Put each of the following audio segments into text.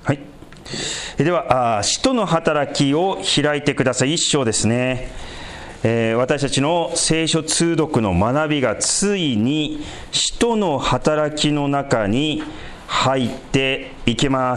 はい。では、使徒の働きを開いてください。一章ですね。私たちの聖書通読の学びがついに使徒の働きの中に入っていきます。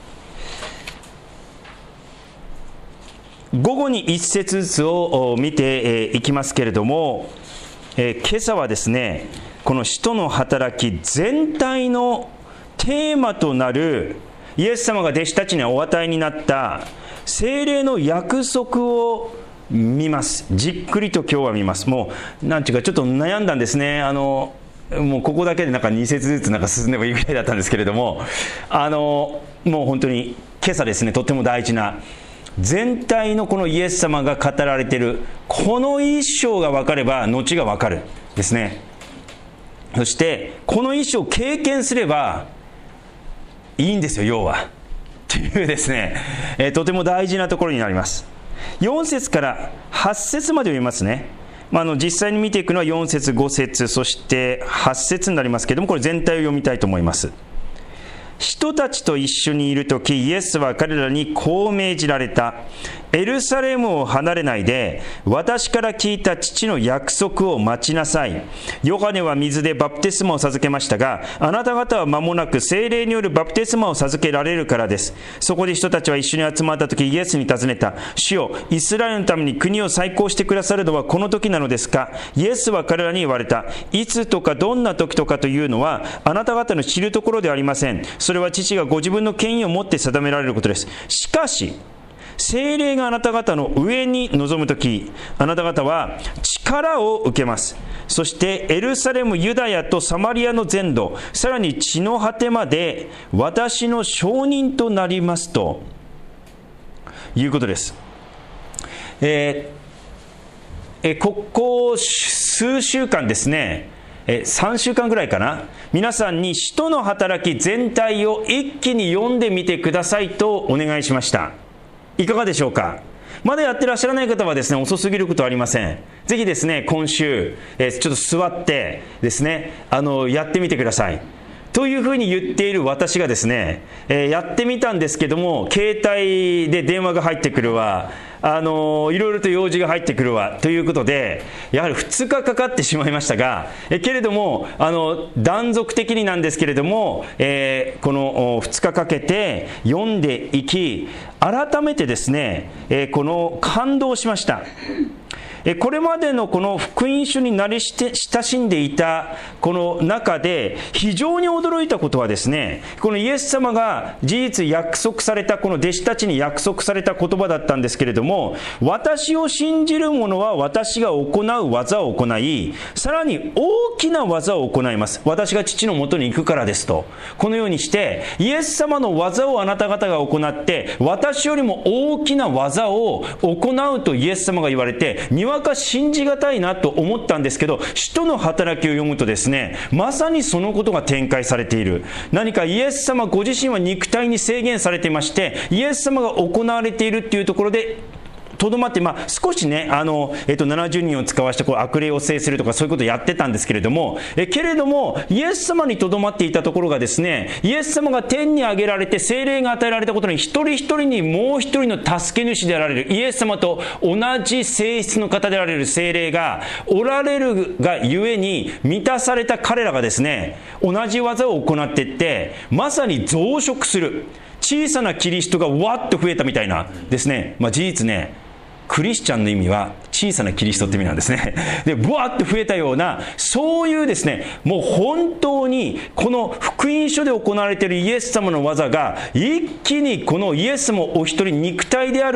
午後に一節ずつを見ていきますけれども、今朝はですね、この使徒の働き全体のテーマとなるイエス様が弟子たちにお与えになった聖霊の約束を見ます。じっくりと今日は見ます。もうなんていうかちょっと悩んだんですね。もうここだけで2節ずつ進んでもいいぐらいだったんですけれども、もう本当に今朝ですね、とっても大事な全体のこのイエス様が語られているこの一章が分かれば後が分かるですね。そしてこの一章を経験すればいいんですよ、要はというですね、とても大事なところになります。4節から8節まで読みますね。実際に見ていくのは4節5節そして8節になりますけれども、これ全体を読みたいと思います。人たちと一緒にいるとき、イエスは彼らにこう命じられた。エルサレムを離れないで、私から聞いた父の約束を待ちなさい。ヨハネは水でバプテスマを授けましたが、あなた方は間もなく聖霊によるバプテスマを授けられるからです。そこで人たちは一緒に集まったとき、イエスに尋ねた。主よ、イスラエルのために国を再興してくださるのはこの時なのですか？イエスは彼らに言われた。いつとかどんな時とかというのは、あなた方の知るところではありません。それは父がご自分の権威を持って定められることです。しかし、聖霊があなた方の上に臨むとき、あなた方は力を受けます。そしてエルサレム、ユダヤとサマリアの全土、さらに地の果てまで私の証人となりますということです。ここ数週間ですね、3週間ぐらいかな、皆さんに使徒の働き全体を一気に読んでみてくださいとお願いしました。いかがでしょうか？まだやってらっしゃらない方はですね、遅すぎることはありません。ぜひですね、今週、ちょっと座ってですね、やってみてください。というふうに言っている私がですね、やってみたんですけども、携帯で電話が入ってくるわ、いろいろと用事が入ってくるわということで、やはり2日かかってしまいましたが、けれども断続的になんですけれども、この2日かけて読んでいき、改めてですね、この感動しました。これまでのこの福音書に慣れ親しんでいたこの中で非常に驚いたことはですね、このイエス様が事実約束された、この弟子たちに約束された言葉だったんですけれども、私を信じる者は私が行う技を行い、さらに大きな技を行います。私が父のもとに行くからですと。このようにしてイエス様の技をあなた方が行って、私よりも大きな技を行うとイエス様が言われて、にわか信じがたいなと思ったんですけど、使徒の働きを読むとですね、まさにそのことが展開されている。何かイエス様ご自身は肉体に制限されていまして、イエス様が行われているっていうところでとどまって、少しね、70人を使わして悪霊を制するとかそういうことをやってたんですけれども、けれどもイエス様にとどまっていたところがですね、イエス様が天に上げられて聖霊が与えられたことに、一人一人にもう一人の助け主であられるイエス様と同じ性質の方であられる聖霊がおられるがゆえに、満たされた彼らがですね、同じ技を行っていって、まさに増殖する小さなキリストがわっと増えたみたいなですね、事実ね、クリスチャンの意味は小さなキリストって意味なんですね。で、ブワーッと増えたような、そういうですね、もう本当にこの福音書で行われているイエス様の技が一気にこのイエス様お一人、肉体で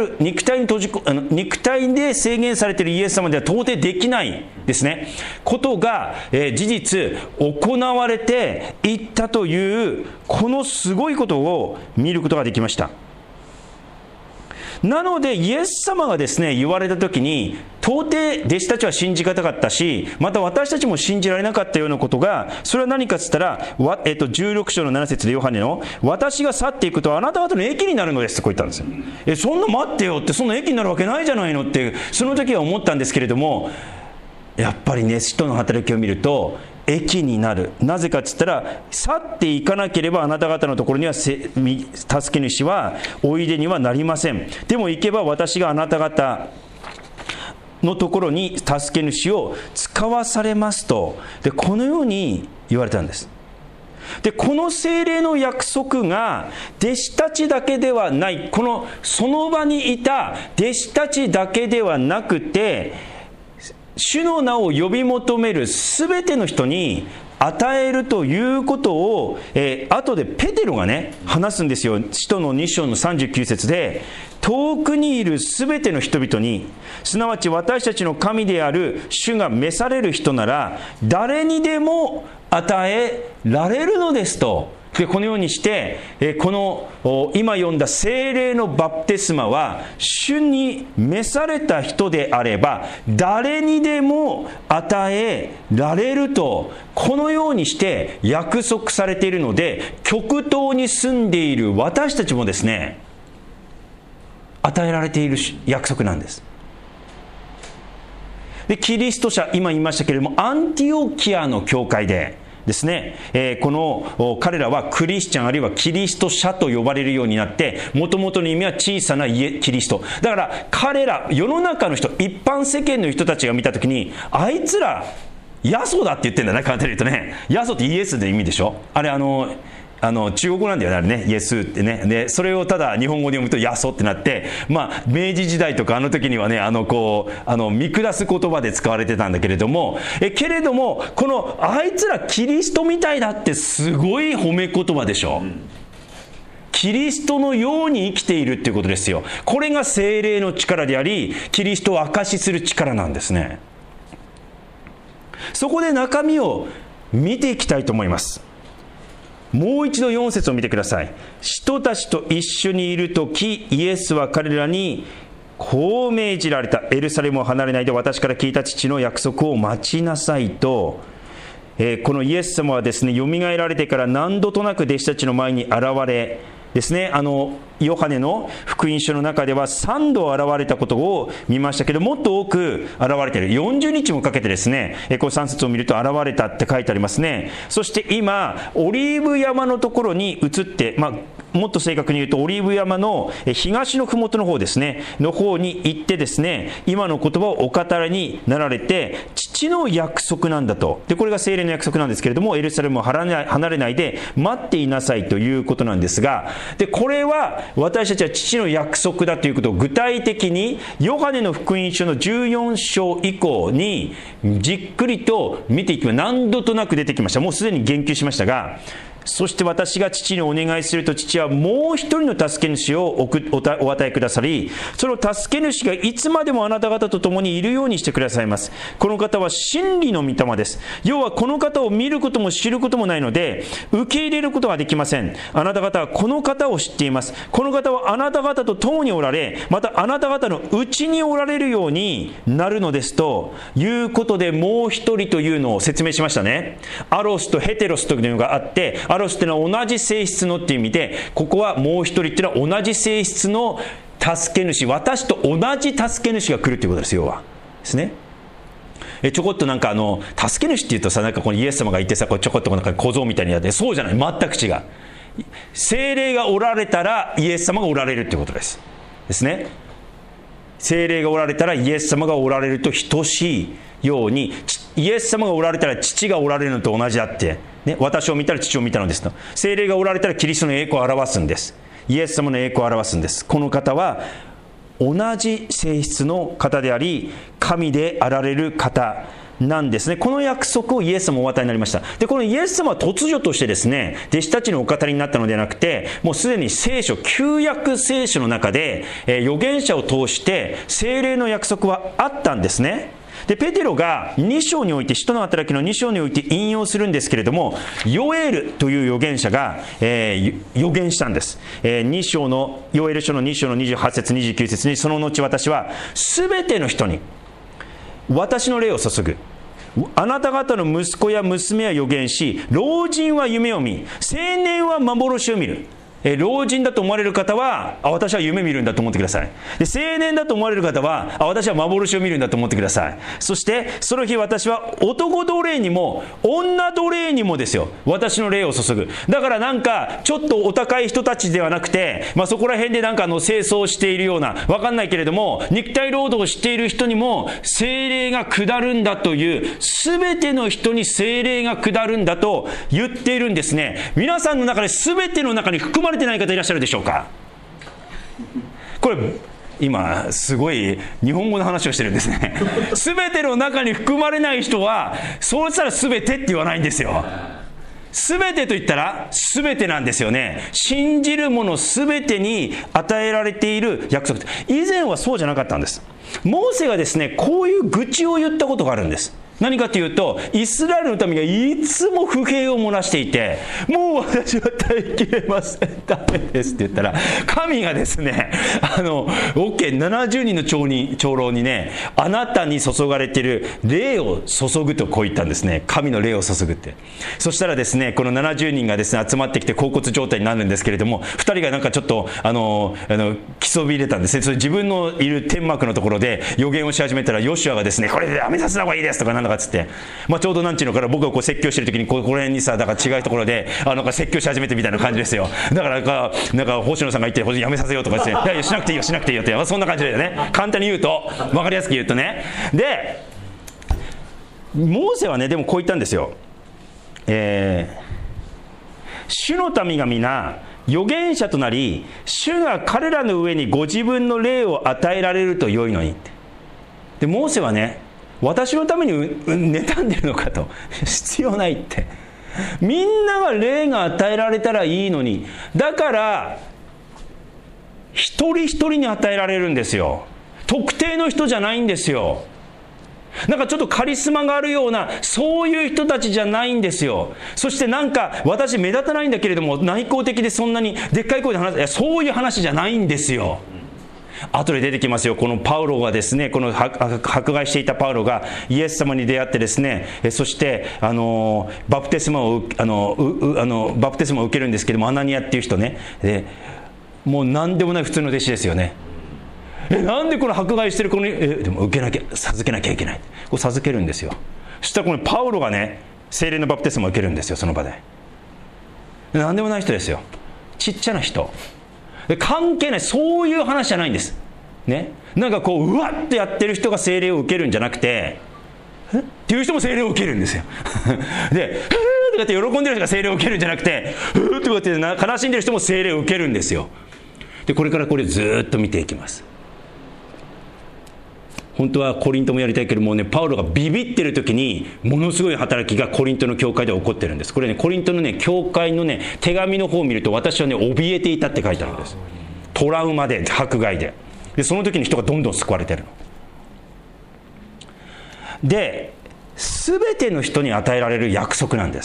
制限されているイエス様では到底できないですねことが、事実行われていったという、このすごいことを見ることができました。なのでイエス様がですね言われた時に、到底弟子たちは信じがたかったし、また私たちも信じられなかったようなことが、それは何かって言ったら、16章の7節でヨハネの、私が去っていくとあなた方の益になるのですってこう言ったんですよ。そんな待ってよって、そんな益になるわけないじゃないのって、その時は思ったんですけれども、やっぱりね、使徒の働きを見ると、 益になる。なぜかって言ったら、去っていかなければあなた方のところには助け主はおいでにはなりません。でも行けば私があなた方のところに助け主を使わされますと、でこのように言われたんです。でこの聖霊の約束が弟子たちだけではない、その場にいた弟子たちだけではなくて、主の名を呼び求めるすべての人に与えるということを、後でペテロがね話すんですよ。使徒の2章の39節で、遠くにいるすべての人々に、すなわち私たちの神である主が召される人なら誰にでも与えられるのですと。でこのようにして、この今読んだ聖霊のバプテスマは、主に召された人であれば誰にでも与えられると、このようにして約束されているので、極東に住んでいる私たちもですね、与えられている約束なんです。でキリスト者、今言いましたけれども、アンティオキアの教会でですね、この彼らはクリスチャンあるいはキリスト者と呼ばれるようになって、もともとの意味は小さなキリストだから、彼ら世の中の人、一般世間の人たちが見たときに、あいつらヤソだって言ってんだね、簡単に言うとね。ヤソってイエスで意味でしょ。あれ中国語なんだよね、あれね、イエスってね。でそれをただ日本語で読むとヤソってなって、明治時代とか時にはね、見下す言葉で使われてたんだけれども、けれどもこのあいつらキリストみたいだってすごい褒め言葉でしょ。キリストのように生きているっていうことですよ。これが聖霊の力であり、キリストを証しする力なんですね。そこで中身を見ていきたいと思います。もう一度4節を見てください。使徒たちと一緒にいるとき、イエスは彼らにこう命じられた。エルサレムを離れないで私から聞いた父の約束を待ちなさいと。このイエス様はですね、よみがえられてから何度となく弟子たちの前に現れですね、ヨハネの福音書の中では3度現れたことを見ましたけど、もっと多く現れている。40日もかけてですね、この3節を見ると現れたって書いてありますね。そして今オリーブ山のところに移って、もっと正確に言うとオリーブ山の東の麓の方ですね、の方に行ってですね、今の言葉をお語りになられて、父の約束なんだと。でこれが聖霊の約束なんですけれども、エルサレムを離れないで待っていなさいということなんですが、でこれは私たちは父の約束だということを具体的にヨハネの福音書の14章以降にじっくりと見ていきます。何度となく出てきました。もうすでに言及しましたが、そして私が父にお願いすると、父はもう一人の助け主をお与えくださり、その助け主がいつまでもあなた方と共にいるようにしてくださいます。この方は真理の御霊です。要はこの方を見ることも知ることもないので受け入れることができません。あなた方はこの方を知っています。この方はあなた方と共におられ、またあなた方のうちにおられるようになるのですということで、もう一人というのを説明しましたね。アロスとヘテロスというのがあって、アロスというのは同じ性質のっていう意味で、ここはもう一人っていうのは同じ性質の助け主、私と同じ助け主が来るということです。要はですね、ちょこっと助け主っていうとさ、このイエス様がいてさ、ちょこっと小僧みたいにやって、そうじゃない、全く違う。聖霊がおられたらイエス様がおられるということですね。聖霊がおられたらイエス様がおられると等しいように、イエス様がおられたら父がおられるのと同じだって、ね、私を見たら父を見たのですと。聖霊がおられたらキリストの栄光を表すんです。イエス様の栄光を表すんです。この方は同じ性質の方であり、神であられる方なんですね。この約束をイエス様お与えになりました。でこのイエス様は突如としてですね、弟子たちのお語りになったのではなくて、もうすでに聖書、旧約聖書の中で、預言者を通して聖霊の約束はあったんですね。でペテロが2章において、使徒の働きの2章において引用するんですけれども、ヨエルという預言者が、預言したんです。2章のヨエル書の2章の28節29節に、その後私はすべての人に私の霊を注ぐ。あなた方の息子や娘は預言し、老人は夢を見、青年は幻を見る。 老人だと思われる方は、私は夢見るんだと思ってください。で、青年だと思われる方は、私は幻を見るんだと思ってください。そして、その日私は男奴隷にも、女奴隷にもですよ、私の霊を注ぐ。だからなんか、ちょっとお高い人たちではなくて、そこら辺でなんか清掃しているような、わかんないけれども、肉体労働をしている人にも、聖霊が下るんだという、すべての人に聖霊が下るんだと言っているんですね。皆さんの中で全ての中に含まれてない方いらっしゃるでしょうか。これ今すごい日本語の話をしてるんですね。全ての中に含まれない人はそうしたら全てって言わないんですよ。全てと言ったら全てなんですよね。信じるもの全てに与えられている約束。以前はそうじゃなかったんです。モーセがですね、こういう愚痴を言ったことがあるんです。何かというと、イスラエルの民がいつも不平を漏らしていて、もう私は耐えきれません、ダメですって言ったら、神がですね、70人の長老にね、あなたに注がれている霊を注ぐとこう言ったんですね。神の霊を注ぐって。そしたらですね、この70人がですね、集まってきて恍惚状態になるんですけれども、2人がなんかちょっと競び入れたんですね。それ自分のいる天幕のところで予言をし始めたら、ヨシュアがですね、これでやめさせた方がいいですとかなんだかつって、ちょうどなんちゅうのから、僕がこう説教してる時にこの辺にさ、だから違うところでなんか説教し始めてみたいな感じですよ。だからなんか星野さんが言ってやめさせようとかして、いやいやしなくていいよしなくていいよって、そんな感じだよね。簡単に言うと、分かりやすく言うとね。でモーセはね、でもこう言ったんですよ。主の民が皆預言者となり、主が彼らの上にご自分の霊を与えられると良いのにって。でモーセはね、私のために妬んでるのかと。必要ないって。みんなが霊が与えられたらいいのに。だから一人一人に与えられるんですよ。特定の人じゃないんですよ。なんかちょっとカリスマがあるような、そういう人たちじゃないんですよ。そしてなんか私目立たないんだけれども、内向的でそんなにでっかい声で話す、いやそういう話じゃないんですよ。後で出てきますよ。このパウロがですね、この迫害していたパウロがイエス様に出会ってですね、そしてバプテスマを受けるんですけども、アナニアっていう人ね、もう何でもない普通の弟子ですよね。なんでこの迫害してる子にでも授けなきゃいけない、こう授けるんですよ。そしたらこのパウロがね、聖霊のバプテスマを受けるんですよ、その場で。何でもない人ですよ。ちっちゃな人、関係ない、そういう話じゃないんですね。なんかこううわっとやってる人が聖霊を受けるんじゃなくて、っていう人も聖霊を受けるんですよ。でとかって喜んでる人が聖霊を受けるんじゃなくて、とかって悲しんでる人も聖霊を受けるんですよ。でこれからこれずっと見ていきます。本当はコリントもやりたいけどもね、パウロがビビってる時にものすごい働きがコリントの教会で起こってるんです。これね、コリントのね教会のね手紙の方を見ると、私はね怯えていたって書いてあるんです。トラウマで、迫害で、その時に人がどんどん救われてるので、全ての人に与えられる約束なんです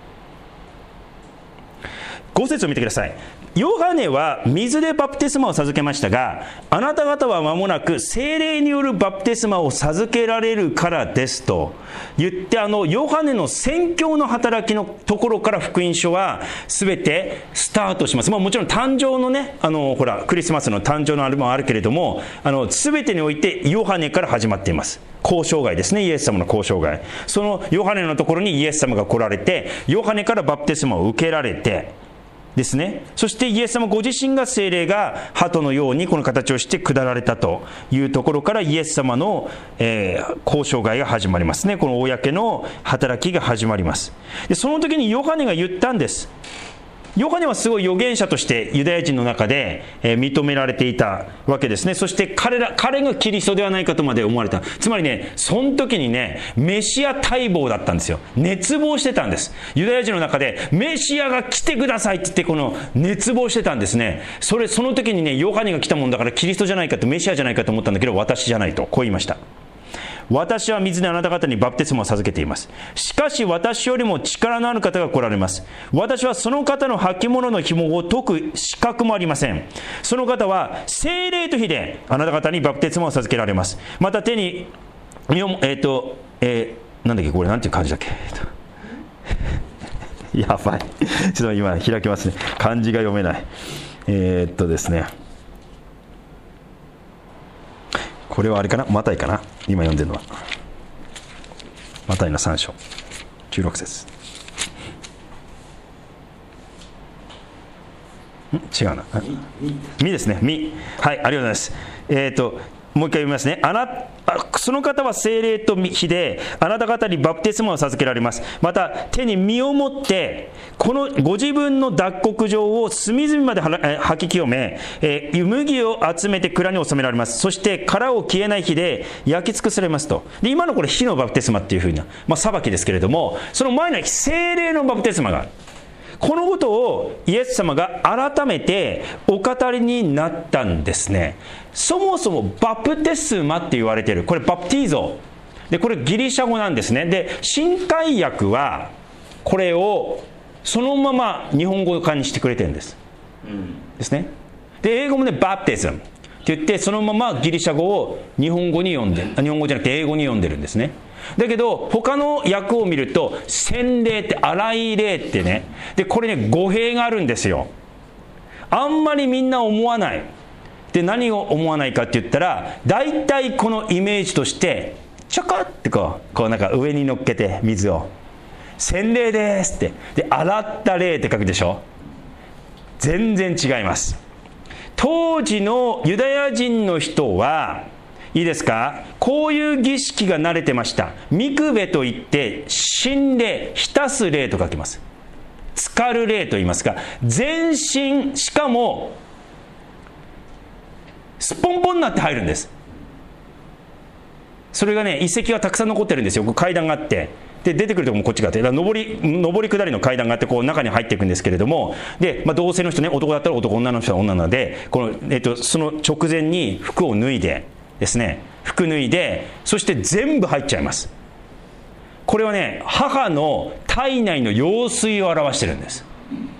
。5節を見てください。ヨハネは水でバプテスマを授けましたが、あなた方は間もなく聖霊によるバプテスマを授けられるからですと言って、ヨハネの宣教の働きのところから福音書は全てスタートします。もちろん誕生のね、クリスマスの誕生のあれもあるけれども、全てにおいてヨハネから始まっています。交渉外ですね、イエス様の交渉外。そのヨハネのところにイエス様が来られて、ヨハネからバプテスマを受けられてですね、そしてイエス様ご自身が聖霊が鳩のようにこの形をして下られたというところから、イエス様の、交渉外が始まりますね。この公の働きが始まります。でその時にヨハネが言ったんです。ヨハネはすごい預言者としてユダヤ人の中で認められていたわけですね。そして彼がキリストではないかとまで思われた。つまりね、その時にね、メシア待望だったんですよ。熱望してたんです。ユダヤ人の中でメシアが来てくださいって言って、この熱望してたんですね。その時にね、ヨハネが来たもんだからキリストじゃないかと、メシアじゃないかと思ったんだけど、私じゃないとこう言いました。私は水であなた方にバプテスマを授けています。しかし私よりも力のある方が来られます。私はその方の履物の紐を解く資格もありません。その方は聖霊と火であなた方にバプテスマを授けられます。また手になんだっけ、これなんていう感じだっけ、 やばい。ちょっと今開きますね。漢字が読めない。ですね。これはあれかな、マタイかな、今読んでるのは。マタイの3章、16節。違うな。みですね。み。はい、ありがとうございます。もう一回読みますね。その方は聖霊と火であなた方にバプテスマを授けられます。また手に身を持ってこのご自分の脱穀状を隅々まで吐き清め、麦を集めて蔵に収められます。そして殻を消えない火で焼き尽くされますと。で今のこれ火のバプテスマっていうふうな、裁きですけれども、その前の聖霊のバプテスマがある。このことをイエス様が改めてお語りになったんですね。そもそもバプテスマって言われている、これバプティーゾで、これギリシャ語なんですね。で新海訳はこれをそのまま日本語化にしてくれてるんです、ですね。で英語もねバプティズムって言って、そのままギリシャ語を日本語に読んで、日本語じゃなくて英語に読んでるんですね。だけど他の訳を見ると洗礼って洗い霊ってね、でこれね語弊があるんですよ。あんまりみんな思わない。で何を思わないかって言ったら、大体このイメージとしてちょこってこうなんか上に乗っけて水を洗礼ですって、で洗った霊って書くでしょ。全然違います。当時のユダヤ人の人はいいですか、こういう儀式が慣れてました。ミクベといって浸礼、浸す礼と書きます。浸かる礼と言いますが、全身、しかもすっぽんぽんになって入るんです。それがね遺跡がたくさん残ってるんですよ。階段があって、で出てくるとこもこっちがあって、上り下りの階段があって、こう中に入っていくんですけれども、で、同性の人ね、男だったら男、女の人は女なので、この、その直前に服を脱いでですね、服脱いで、そして全部入っちゃいます。これはね母の体内の羊水を表してるんです。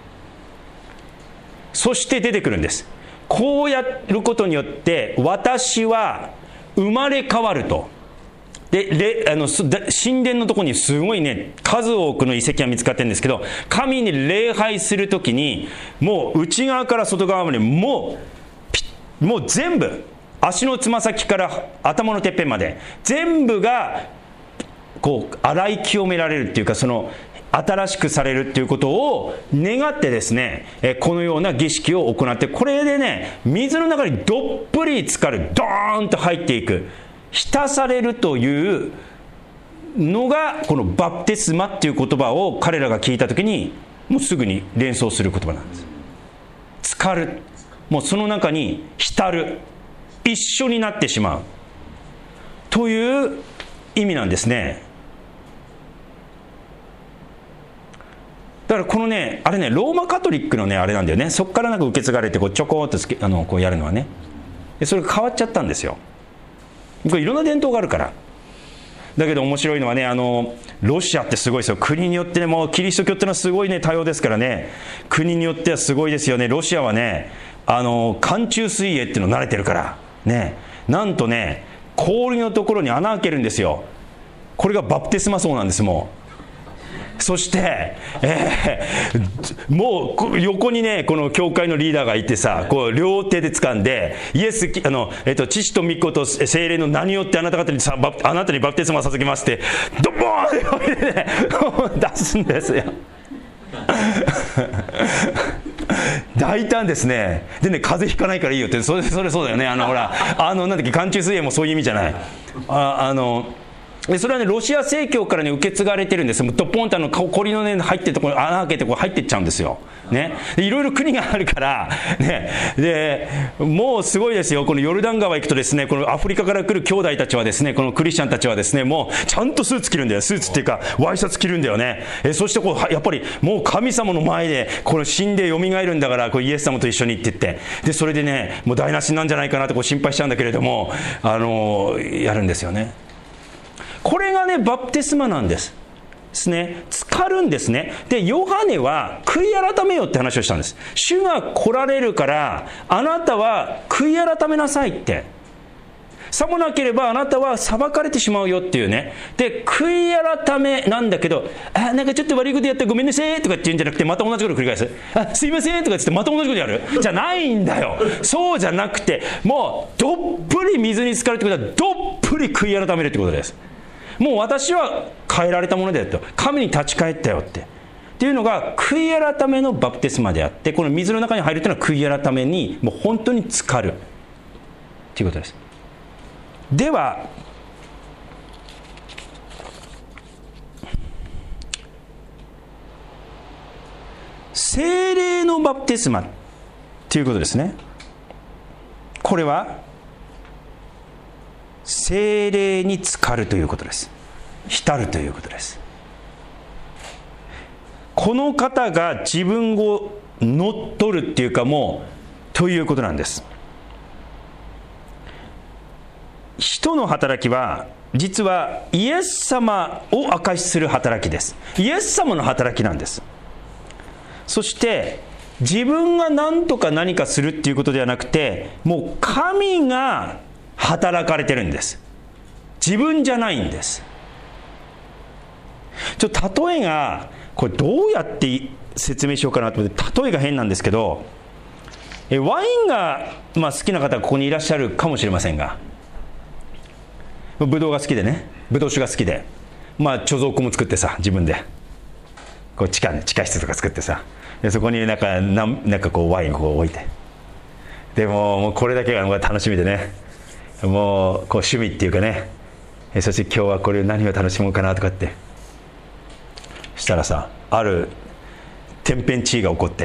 そして出てくるんです。こうやることによって私は生まれ変わると。で神殿のところにすごいね数多くの遺跡が見つかってるんですけど、神に礼拝するときにもう内側から外側までもう全部、足のつま先から頭のてっぺんまで全部がこう洗い清められるっていうか、その新しくされるっていうことを願ってですね、このような儀式を行って、これでね水の中にどっぷり浸かる、ドーンと入っていく、浸されるというのがこのバプテスマっていう言葉を彼らが聞いたときにもうすぐに連想する言葉なんです。浸かる、もうその中に浸る、一緒になってしまうという意味なんですね。だからこのねあれねローマカトリックのねあれなんだよね。そこからなんか受け継がれてこうちょこっとこうやるのはね、それが変わっちゃったんですよ。これいろんな伝統があるから。だけど面白いのはね、ロシアってすごいですよ。国によってね、もうキリスト教ってのはすごいね多様ですからね、国によってはすごいですよね。ロシアはね寒中水泳っていうの慣れてるからね、なんとね氷のところに穴開けるんですよ。これがバプテスマそうなんです。もうそして、もう横にねこの教会のリーダーがいてさ、こう両手で掴んでイエス父と御子と聖霊の名によってあなたにバプテスマを授けますってドボーンってね出すんですよ大胆ですね。でね風邪ひかないからいいよって、それそうだよね。ほらなんだっけ、寒中水泳もそういう意味じゃない。それはねロシア正教からね受け継がれてるんですよ。ドポンと氷のね入ってるところ穴開けてこう入ってっちゃうんですよね。いろいろ国があるからね、でもうすごいですよ。このヨルダン川行くとですね、このアフリカから来る兄弟たちはですね、このクリスチャンたちはですね、もうちゃんとスーツ着るんだよ。スーツっていうかワイシャツ着るんだよね。そしてこうやっぱりもう神様の前でこの死んで蘇るんだから、こうイエス様と一緒にって言って、でそれでねもう台無しなんじゃないかなとこう心配しちゃうんだけれども、やるんですよね。これがねバプテスマなんですね。浸かるんですね。でヨハネは悔い改めよって話をしたんです。主が来られるからあなたは悔い改めなさいって。 さもなければあなたは裁かれてしまうよっていうね。で、悔い改めなんだけど、なんかちょっと悪いことやってごめんなさいとかって言うんじゃなくて、また同じこと繰り返す。すいませんとかって言ってまた同じことやるじゃないんだよ。そうじゃなくて、もうどっぷり水に浸かるってことは、どっぷり悔い改めるってことです。もう私は変えられたものだよと。神に立ち返ったよって。っていうのが悔い改めのバプテスマであって、この水の中に入るというのは悔い改めにもう本当に浸かるということです。では、聖霊のバプテスマということですね。これは聖霊に浸かるということです。浸るということです。この方が自分を乗っ取るっていうか、もうということなんです。使徒の働きは実はイエス様を証しする働きです。イエス様の働きなんです。そして自分が何とか何かするっていうことではなくて、もう神が働かれてるんです。自分じゃないんです。例えがこれどうやって説明しようかなと思って、例えが変なんですけど、ワインが、好きな方がここにいらっしゃるかもしれませんが、ブドウが好きでね、ブドウ酒が好きで、貯蔵庫も作ってさ、自分でこう地下室とか作ってさ、でそこになんかこうワインをこう置いて、でもうこれだけが楽しみでね、もうこう趣味っていうかね、そして今日はこれ何を楽しもうかなとかってしたらさ、ある天変地異が起こって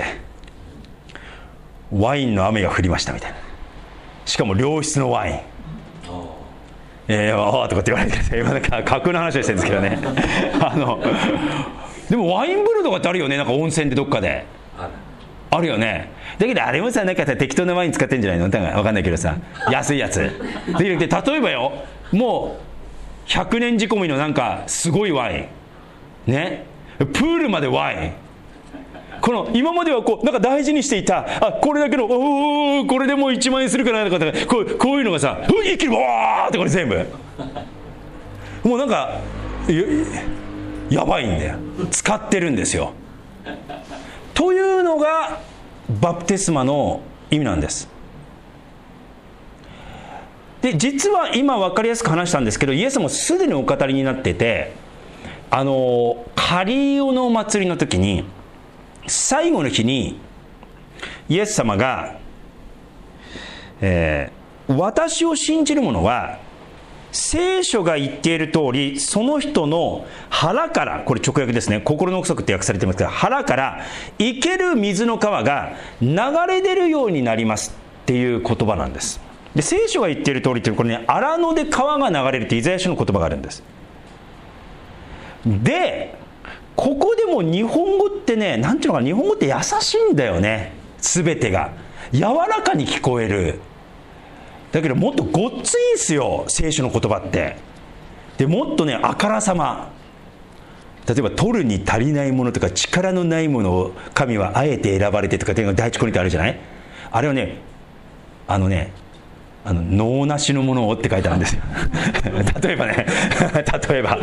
ワインの雨が降りましたみたいな。しかも良質のワイン、とかって言われてて、今なんか架空の話をしてるんですけどねでもワイン風呂とかってあるよね、なんか温泉でどっかであるよね。だけどあれもさ、なんかさ適当なワイン使ってんじゃないの、分かんないけどさ、安いやつで、例えばよ、もう100年仕込みのなんかすごいワインね、プールまでワイン、この今まではこうなんか大事にしていた、これだけのこれでもう1万円するかなとか、こういうのがさ、一気にわーってこれ全部もうなんかやばいんだよ、使ってるんですよというのがバプテスマの意味なんです。で、実は今分かりやすく話したんですけど、イエスもすでにお語りになってて、カリオの祭りの時に最後の日にイエス様が、私を信じる者は聖書が言っている通り、その人の腹から、これ直訳ですね、心の奥底って訳されてますけど、腹から生ける水の川が流れ出るようになりますっていう言葉なんです。で、聖書が言っている通りっていう、これね、荒野で川が流れるってイザヤ書の言葉があるんです。で、ここでも日本語ってね、なんていうのかな、日本語って優しいんだよね。全てが柔らかに聞こえる。だけどもっとごっついんすよ、聖書の言葉って。で、もっとね、あからさま、例えば取るに足りないものとか力のないものを神はあえて選ばれてとかっていうのが第一コリントあるじゃない。あれはね、能なしのものをって書いてあるんですよ例えばね例えば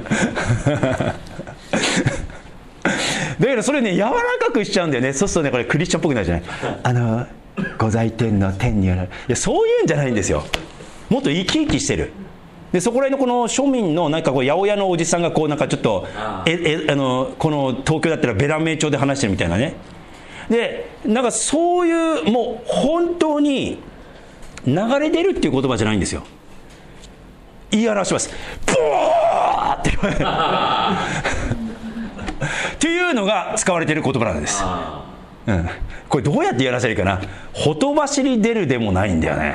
だけどそれね、柔らかくしちゃうんだよね。そうするとね、これクリスチャンっぽくなるじゃない。御在天の天による、いや、そういうんじゃないんですよ。もっと生き生きしてる。で、そこら辺のこの庶民のなんかこう八百屋のおじさんがこうなんかちょっとこの東京だったらベラン名帳で話してるみたいなね。で、なんかそういうもう本当に流れ出るっていう言葉じゃないんですよ。言い表します。ブワーってっていうのが使われている言葉なんです。これどうやって言い表せるかな。ほとばしり出るでもないんだよね。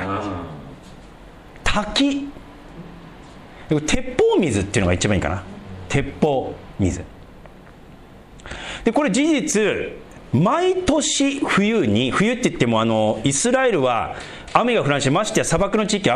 滝、鉄砲水っていうのが一番いいかな。鉄砲水で、これ事実毎年冬って言ってもイスラエルは雨が降らないし、ましてや砂漠の地域は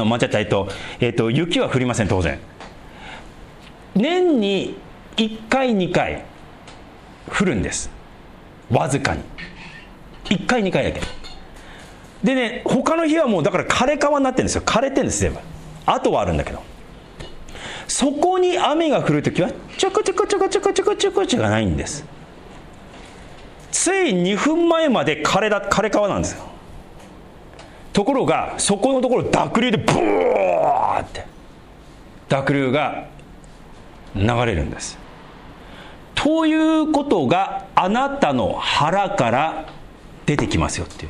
雪は降りません。当然年に1回2回降るんです。わずかに1回2回だけ。 でね、他の日はもうだから枯れ川になってるんですよ。枯れてるんです、全部。跡はあるんだけど、そこに雨が降るときはちょこちょこちょこちょこちょこちょこちょこがないんです。つい2分前まで枯れ川なんですよ。ところがそこのところ濁流でブワーって濁流が流れるんです。ということがあなたの腹から出てきますよっていう。だ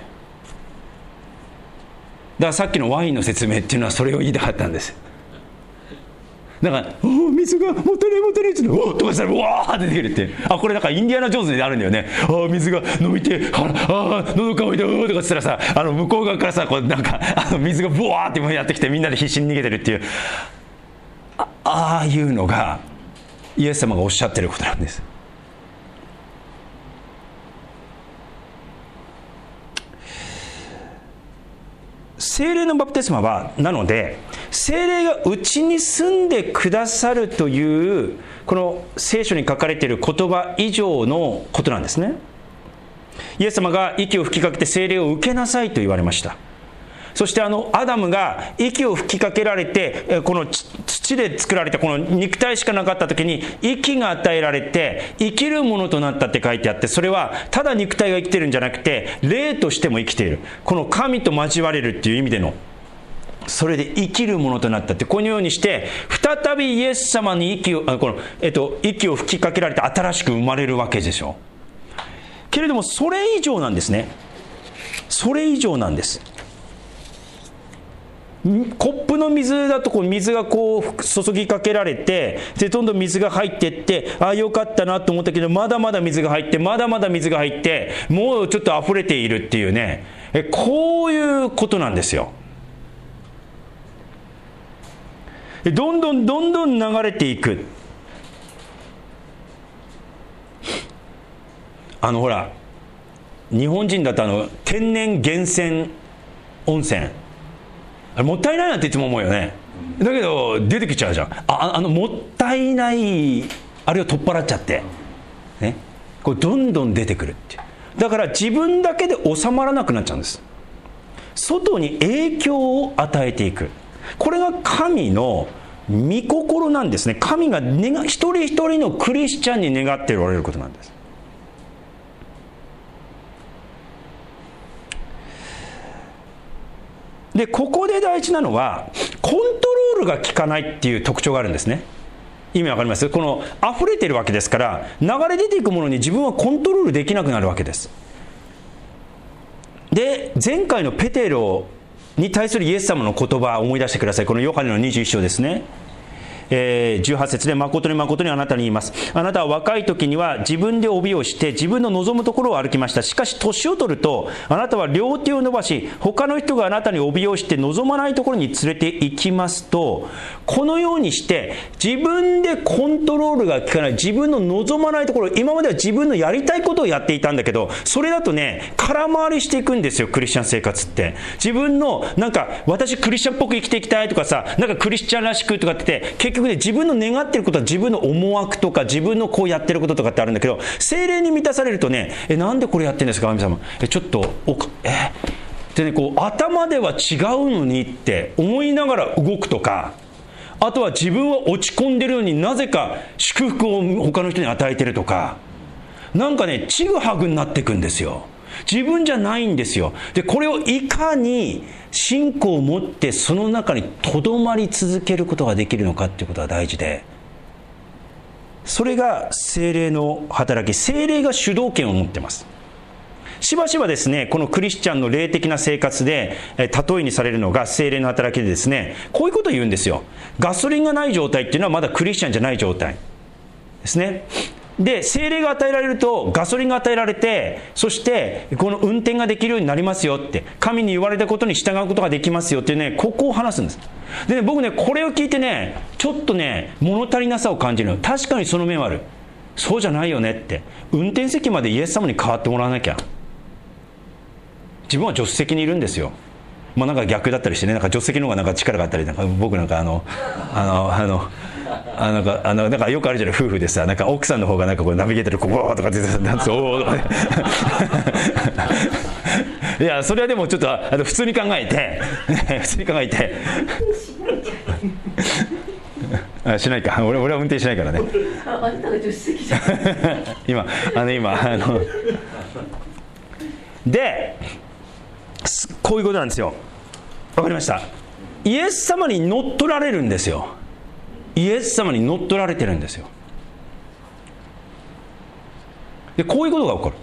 からさっきのワインの説明っていうのはそれを言いたかったんです。だから水がもったいないもったいないって言うのとかしたらわーって出てくるって。これなんかインディアナジョーンズであるんだよね。水が飲みて喉乾いてとか言ったらさ、向こう側からさ、こうなんか水がブワーってやってきてみんなで必死に逃げてるっていう、ああいうのがイエス様がおっしゃってることなんです。聖霊のバプテスマは、なので聖霊がうちに住んでくださるというこの聖書に書かれている言葉以上のことなんですね。イエス様が息を吹きかけて聖霊を受けなさいと言われました。そしてアダムが息を吹きかけられて、この土で作られたこの肉体しかなかった時に息が与えられて生きるものとなったって書いてあって、それはただ肉体が生きてるんじゃなくて霊としても生きている、この神と交われるっていう意味での、それで生きるものとなったって、このようにして再びイエス様に息を吹きかけられて新しく生まれるわけでしょ。けれどもそれ以上なんですね。それ以上なんです。コップの水だと水がこう注ぎかけられて、でどんどん水が入っていって、よかったなと思ったけど、まだまだ水が入って、まだまだ水が入って、もうちょっと溢れているっていうね、こういうことなんですよ。どんどんどんどん流れていく。ほら日本人だと天然源泉温泉、もったいないなっていつも思うよね。だけど出てきちゃうじゃん。もったいないあれを取っ払っちゃってね、これどんどん出てくるっていう。だから自分だけで収まらなくなっちゃうんです。外に影響を与えていく。これが神の御心なんですね。神が一人一人のクリスチャンに願っておられることなんです。でここで大事なのはコントロールが効かないっていう特徴があるんですね。意味わかります？この溢れてるわけですから、流れ出ていくものに自分はコントロールできなくなるわけです。で前回のペテロに対するイエス様の言葉を思い出してください。このヨハネの21章ですね。18節で、誠に誠にあなたに言います。あなたは若い時には自分で帯をして自分の望むところを歩きました。しかし年を取るとあなたは両手を伸ばし、他の人があなたに帯をして望まないところに連れて行きますと、このようにして自分でコントロールが効かない、自分の望まないところ、今までは自分のやりたいことをやっていたんだけど、それだとね空回りしていくんですよ。クリスチャン生活って自分のなんか私クリスチャンっぽく生きていきたいとかさ、なんかクリスチャンらしくとかって結局ね、自分の願っていることは自分の思惑とか自分のこうやってることとかってあるんだけど、聖霊に満たされるとね、なんでこれやってるんですか神様、ちょっとでね、こう頭では違うのにって思いながら動くとか、あとは自分は落ち込んでるのになぜか祝福を他の人に与えてるとか、なんかねちぐはぐになっていくんですよ。自分じゃないんですよ。でこれをいかに信仰を持ってその中にとどまり続けることができるのかっていうことが大事で、それが聖霊の働き。聖霊が主導権を持ってます。しばしばですね、このクリスチャンの霊的な生活で例えにされるのが聖霊の働きでですね、こういうことを言うんですよ。ガソリンがない状態っていうのはまだクリスチャンじゃない状態ですね。で聖霊が与えられるとガソリンが与えられて、そしてこの運転ができるようになりますよって、神に言われたことに従うことができますよってね、ここを話すんです。でね、僕ねこれを聞いてね、ちょっとね物足りなさを感じるの。確かにその面はある。そうじゃないよねって。運転席までイエス様に代わってもらわなきゃ。自分は助手席にいるんですよ。なんか逆だったりしてね、なんか助手席の方がなんか力があったり、なんか僕なんかなんかよくあるじゃない、夫婦でさ、なんか奥さんの方がなんかこうナビゲーターでここーとかってなんつおーとかいやそれはでもちょっと普通に考えて普通に考えてしないか、俺は運転しないからね。 あんたが助手席じゃん今でこういうことなんですよ。わかりました。イエス様に乗っ取られるんですよ。イエス様に乗っ取られてるんですよ。でこういうことが起こる。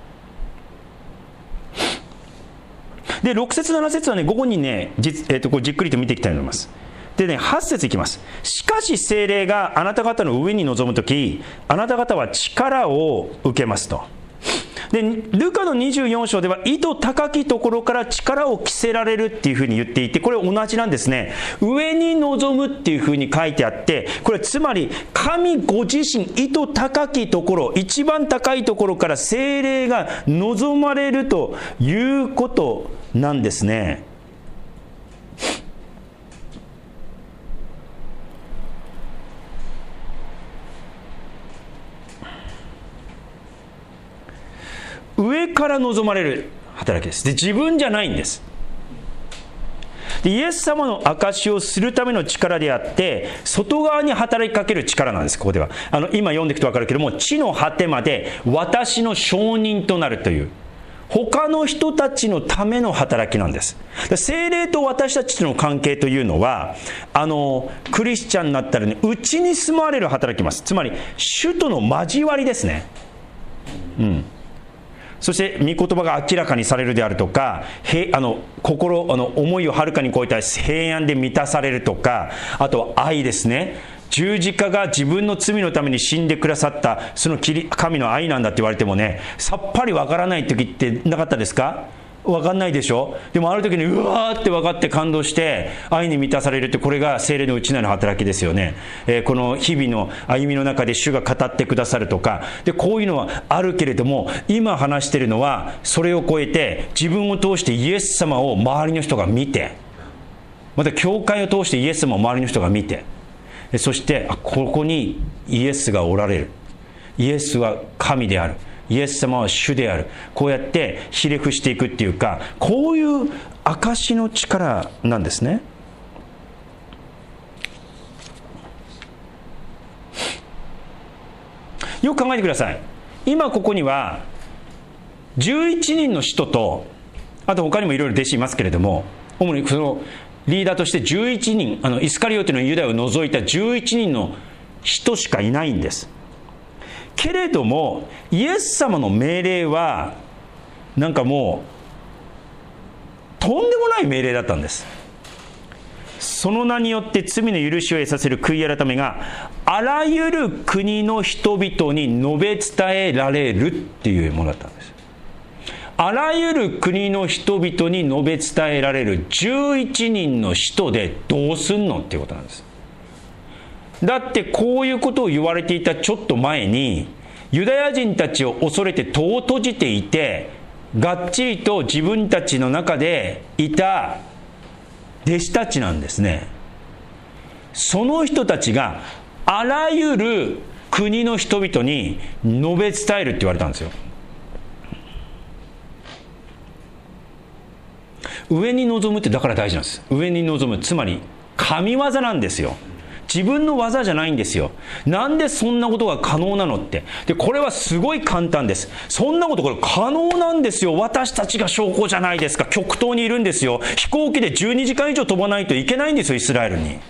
で6節7節はね、午後にねこうじっくりと見ていきたいと思います。でね、8節いきます。しかし聖霊があなた方の上に臨むとき、あなた方は力を受けますと。でルカの24章では、意図高きところから力を着せられるっていうふうに言っていて、これ同じなんですね。上に臨むっていうふうに書いてあって、これつまり神ご自身、意図高きところ、一番高いところから聖霊が望まれるということなんですね。上から望まれる働きです。で自分じゃないんです。でイエス様の証しをするための力であって、外側に働きかける力なんです。ここでは今読んでいくと分かるけども、地の果てまで私の証人となるという、他の人たちのための働きなんです。聖霊と私たちとの関係というのは、クリスチャンになったらね、うちに住まわれる働きます。つまり主との交わりですね。そして御言葉が明らかにされるであるとか、心思いをはるかに超えた平安で満たされるとか、あと愛ですね。十字架が自分の罪のために死んでくださったその神の愛なんだって言われてもね、さっぱりわからない時ってなかったですか？わかんないでしょ。でもある時にうわーって分かって感動して愛に満たされるって、これが聖霊の内なる働きですよね。この日々の歩みの中で主が語ってくださるとかで、こういうのはあるけれども、今話しているのはそれを超えて、自分を通してイエス様を周りの人が見て、また教会を通してイエス様を周りの人が見て、そしてここにイエスがおられる、イエスは神である、イエス様は主である、こうやってひれ伏していくっていうか、こういう証の力なんですね。よく考えてください。今ここには11人の使徒と、あと他にもいろいろ弟子いますけれども、主にそのリーダーとして11人、イスカリオテのユダヤを除いた11人の人しかいないんです。けれどもイエス様の命令はなんかもうとんでもない命令だったんです。その名によって罪の許しを得させる悔い改めがあらゆる国の人々に述べ伝えられるっていうものだったんです。あらゆる国の人々に述べ伝えられる11人の使徒でどうすんのっていうことなんです。だってこういうことを言われていたちょっと前に、ユダヤ人たちを恐れて戸を閉じていて、がっちりと自分たちの中でいた弟子たちなんですね。その人たちがあらゆる国の人々に述べ伝えるって言われたんですよ。上に臨むってだから大事なんです。上に臨む、つまり神業なんですよ。自分の技じゃないんですよ。なんでそんなことが可能なのって。でこれはすごい簡単です。そんなことこれ可能なんですよ。私たちが証拠じゃないですか。極東にいるんですよ。飛行機で12時間以上飛ばないといけないんですよ、イスラエルに。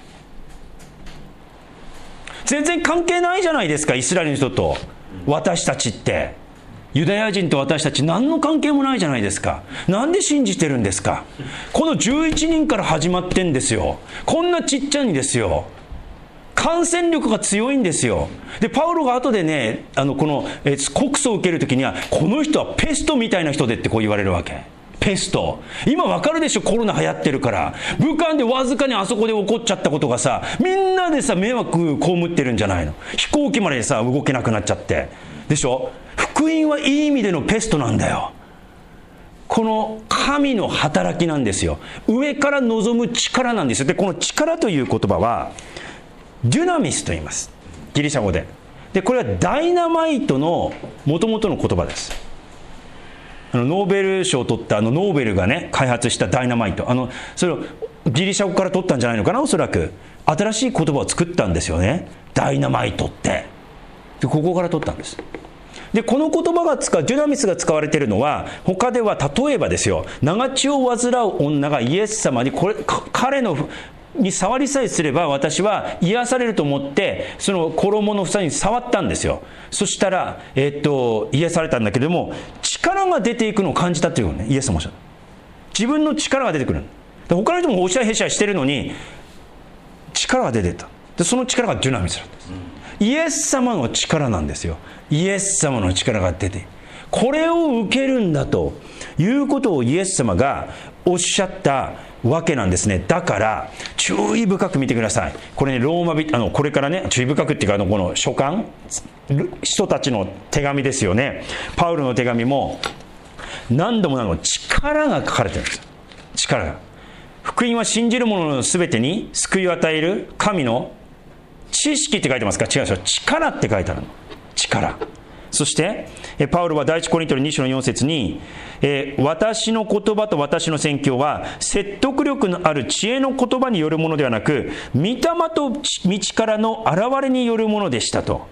全然関係ないじゃないですか、イスラエルの人と私たちって。ユダヤ人と私たち何の関係もないじゃないですか。なんで信じてるんですか。この11人から始まってんですよ。こんなちっちゃいんですよ。感染力が強いんですよ。でパウロが後でね、この告訴を受けるときには、この人はペストみたいな人でってこう言われるわけ。ペスト、今わかるでしょ、コロナ流行ってるから。武漢でわずかにあそこで起こっちゃったことがさ、みんなでさ迷惑被ってるんじゃないの。飛行機までさ動けなくなっちゃってでしょ。福音はいい意味でのペストなんだよ。この神の働きなんですよ。上から望む力なんですよ。でこの力という言葉はデュナミスと言います、ギリシャ語で。でこれはダイナマイトの元々の言葉です。ノーベル賞を取ったノーベルがね開発したダイナマイト、それをギリシャ語から取ったんじゃないのかな、おそらく。新しい言葉を作ったんですよね、ダイナマイトって。でここから取ったんです。でこの言葉がデュナミスが使われているのは、他では例えばですよ、長血を患う女がイエス様に彼のに触りさえすれば私は癒されると思ってその衣の房に触ったんですよ。そしたら、癒されたんだけれども、力が出ていくのを感じたっていうのね、イエス様おっしゃる。自分の力が出てくる。で他の人もおしゃへしゃしてるのに力が出てた。でその力がデュナミスなんです、イエス様の力なんですよ。イエス様の力が出て、これを受けるんだということをイエス様がおっしゃったわけなんですね。だから注意深く見てください。これね、ローマこれからね、注意深くっていうかこの書簡、人たちの手紙ですよね。パウロの手紙も何度も力が書かれてるんですよ。力が。福音は信じる者の全てに救いを与える神の知識って書いてますか？違うんですよ。力って書いてあるの。力。そしてパウロは第一コリントの2章の4節に、私の言葉と私の宣教は説得力のある知恵の言葉によるものではなく、御霊と道からの現れによるものでしたと。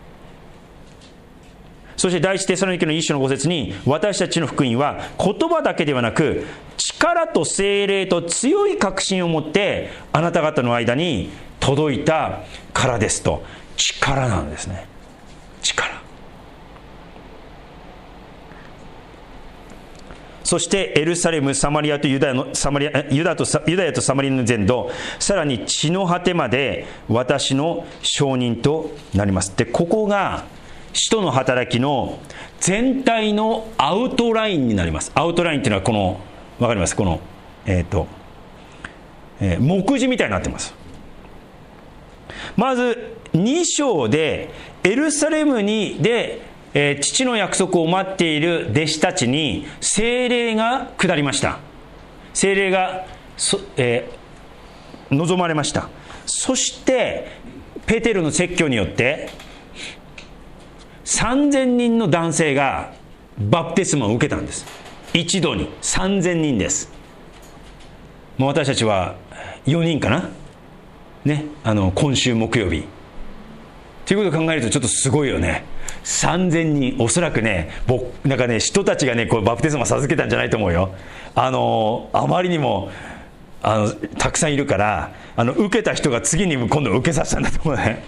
そして第一テサロニケの1章の5節に、私たちの福音は言葉だけではなく力と聖霊と強い確信を持ってあなた方の間に届いたからですと。力なんですね。力。そしてエルサレム、サマリアとユダヤとサマリアの全土、さらに地の果てまで私の証人となります。でここが使徒の働きの全体のアウトラインになります。アウトラインっていうのはこのわかります？この目次みたいになってます。まず2章でエルサレムで父の約束を待っている弟子たちに聖霊が下りました。聖霊が望まれました。そしてペテロの説教によって3000人の男性がバプテスマを受けたんです。一度に3000人です。もう私たちは4人かなね、今週木曜日ということを考えるとちょっとすごいよね。3000人、おそらくね、なんかね、人たちがねこうバプテスマを授けたんじゃないと思うよ。あまりにもたくさんいるから受けた人が次に今度受けさせたんだと思うね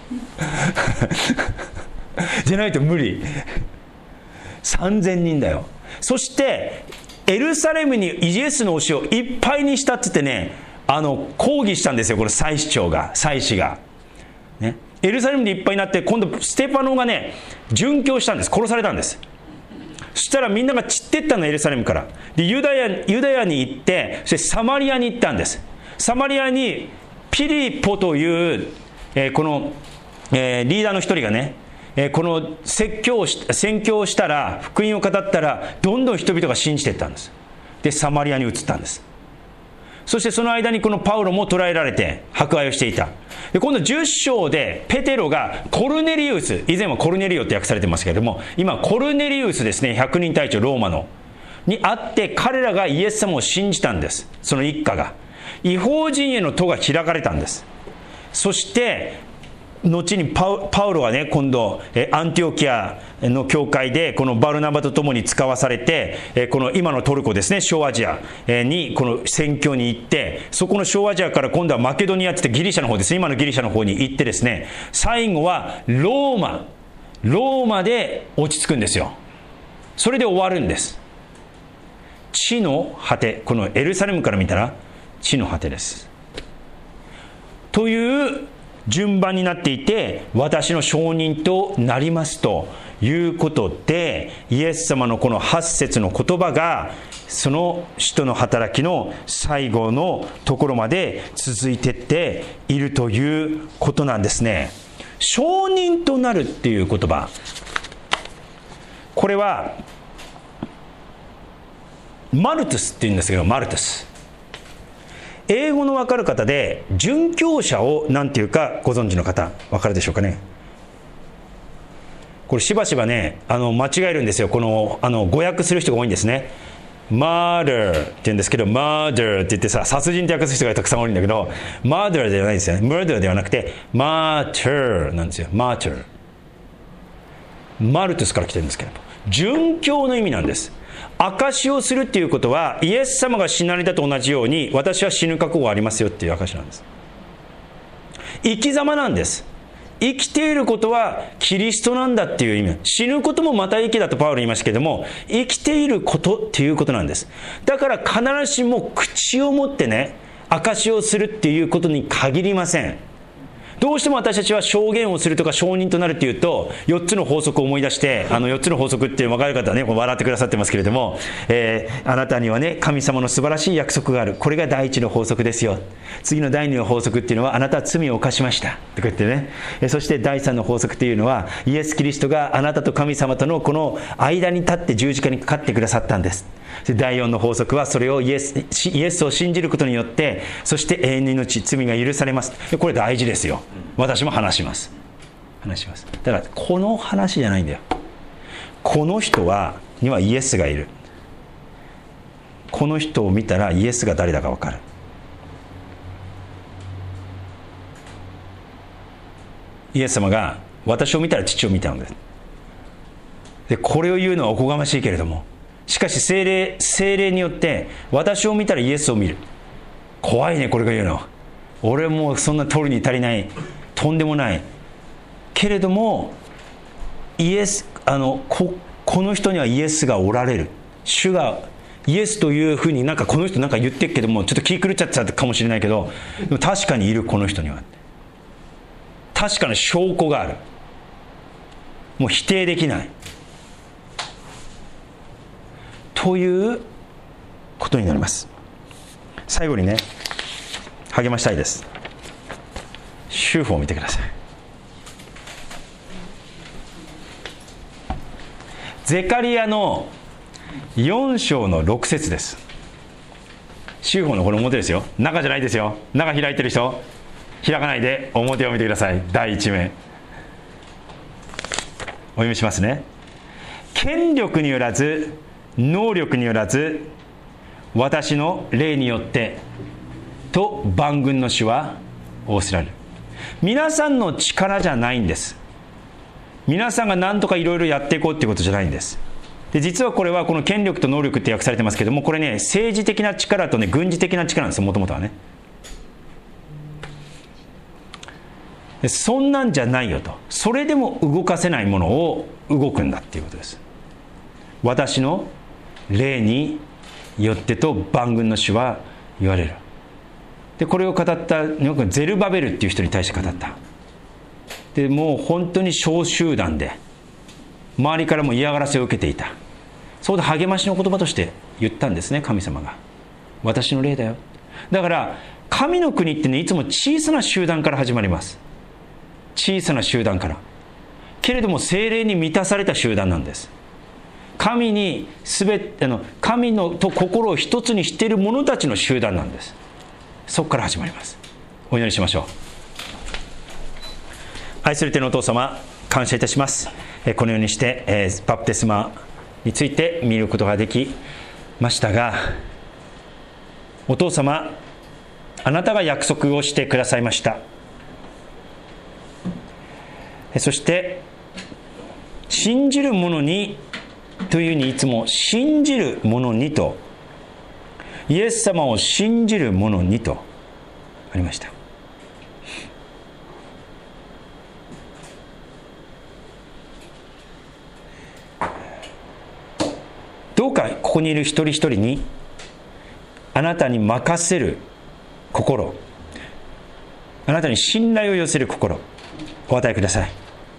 じゃないと無理。3000人だよ。そしてエルサレムにイエスの教えをいっぱいにしたって言ってね、抗議したんですよ、この祭司が、ね、エルサレムでいっぱいになって、今度ステパノがね殉教したんです。殺されたんです。そしたらみんなが散っていったの、エルサレムから。でユダヤに行って、そしてサマリアに行ったんです。サマリアにピリポという、この、リーダーの一人がね、この宣教をしたら、福音を語ったらどんどん人々が信じていったんです。でサマリアに移ったんです。そしてその間にこのパウロも捕らえられて迫害をしていた。で今度10章でペテロがコルネリウス、以前はコルネリオって訳されてますけれども、今コルネリウスですね、100人隊長ローマのに会って、彼らがイエス様を信じたんです。その一家が異邦人への戸が開かれたんです。そして後にパウロはね、今度アンティオキアの教会でこのバルナバと共に使わされて、この今のトルコですね、小アジアにこの宣教に行って、そこの小アジアから今度はマケドニアってギリシャの方ですね、今のギリシャの方に行ってですね、最後はローマで落ち着くんですよ。それで終わるんです。地の果て、このエルサレムから見たら地の果てですという順番になっていて、私の証人となりますということで、イエス様のこの8節の言葉がその使徒の働きの最後のところまで続いていっているということなんですね。証人となるっていう言葉、これはマルトゥスっていうんですけど、マルトゥス、 英語の分かる方で殉教者を何ていうかご存知の方分かるでしょうかね。これしばしばね間違えるんですよ。この誤訳する人が多いんですね。murder って言うんですけど murder って言ってさ、殺人って訳す人がたくさん多いんだけど murder ではないですよね。 murder ではなくて martyr なんですよ。 martyr マルトゥスから来てるんですけど、殉教の意味なんです。証しをするっていうことは、イエス様が死なれたと同じように私は死ぬ覚悟がありますよっていう証しなんです。生き様なんです。生きていることはキリストなんだっていう意味。死ぬこともまた生きだとパウロ言いましたけども、生きていることっていうことなんです。だから必ずしも口を持ってね証しをするっていうことに限りません。どうしても私たちは証言をするとか証人となるっていうと4つの法則を思い出して、4つの法則っていう分かる方はね笑ってくださってますけれども、あなたにはね神様の素晴らしい約束がある。これが第一の法則ですよ。次の第二の法則っていうのはあなたは罪を犯しましたとか言ってね、そして第三の法則っていうのはイエス・キリストがあなたと神様とのこの間に立って十字架にかかってくださったんです。第4の法則はそれをイエスを信じることによってそして永遠の命、罪が許されます。これ大事ですよ。私も話します。だからこの話じゃないんだよ。この人にはイエスがいる。この人を見たらイエスが誰だか分かる。イエス様が私を見たら父を見たのです。でこれを言うのはおこがましいけれども、しかし聖霊によって私を見たらイエスを見る。怖いねこれが言うの。俺もそんな取るに足りない、とんでもないけれどもイエスこの人にはイエスがおられる。主がイエスというふうにこの人言ってるけどもちょっと気狂っちゃってたかもしれないけど、でも確かにいる。この人には確かに証拠がある。もう否定できないということになります。最後にね励ましたいです。修法を見てください。ゼカリヤの4章の6節です。修法のこの表ですよ。中じゃないですよ。中開いてる人開かないで表を見てください。第1名お読みしますね。権力によらず能力によらず私の霊によってと万軍の主は仰せられる。皆さんの力じゃないんです。皆さんが何とかいろいろやっていこうっていうことじゃないんです。で実はこれはこの権力と能力って訳されてますけども、これね政治的な力とね軍事的な力なんですよ。もともとはねそんなんじゃないよと。それでも動かせないものを動くんだっていうことです。私の霊によってと万軍の主は言われる。でこれを語ったゼルバベルっていう人に対して語った。でもう本当に小集団で周りからも嫌がらせを受けていた。そうで励ましの言葉として言ったんですね。神様が私の霊だよ。だから神の国ってねいつも小さな集団から始まります。小さな集団からけれども聖霊に満たされた集団なんです。神に神のと心を一つにしている者たちの集団なんです。そこから始まります。お祈りしましょう。愛する天のお父様、感謝いたします。このようにして、バプテスマについて見ることができましたが、お父様、あなたが約束をしてくださいました。そして信じる者にというにいつも信じる者にとイエス様を信じる者にとありました。どうかここにいる一人一人にあなたに任せる心、あなたに信頼を寄せる心お与えください。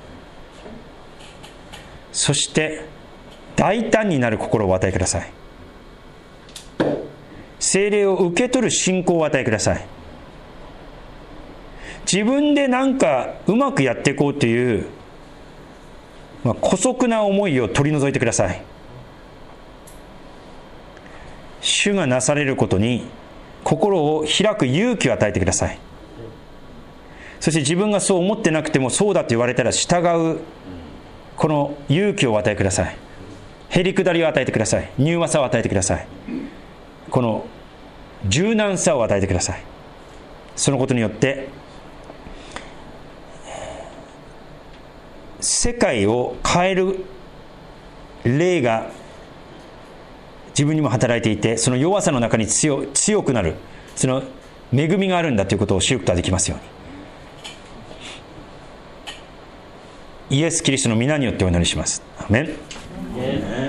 そして大胆になる心をお与えください。聖霊を受け取る信仰をお与えください。自分でなんかうまくやっていこうという、姑息な思いを取り除いてください。主がなされることに心を開く勇気を与えてください。そして自分がそう思ってなくてもそうだと言われたら従うこの勇気を与えてください。へりくだりを与えてください。柔和さを与えてください。この柔軟さを与えてください。そのことによって世界を変える霊が自分にも働いていて、その弱さの中に強くなる、その恵みがあるんだということを知ることができますように、イエス・キリストの皆によってお祈りします。アメン。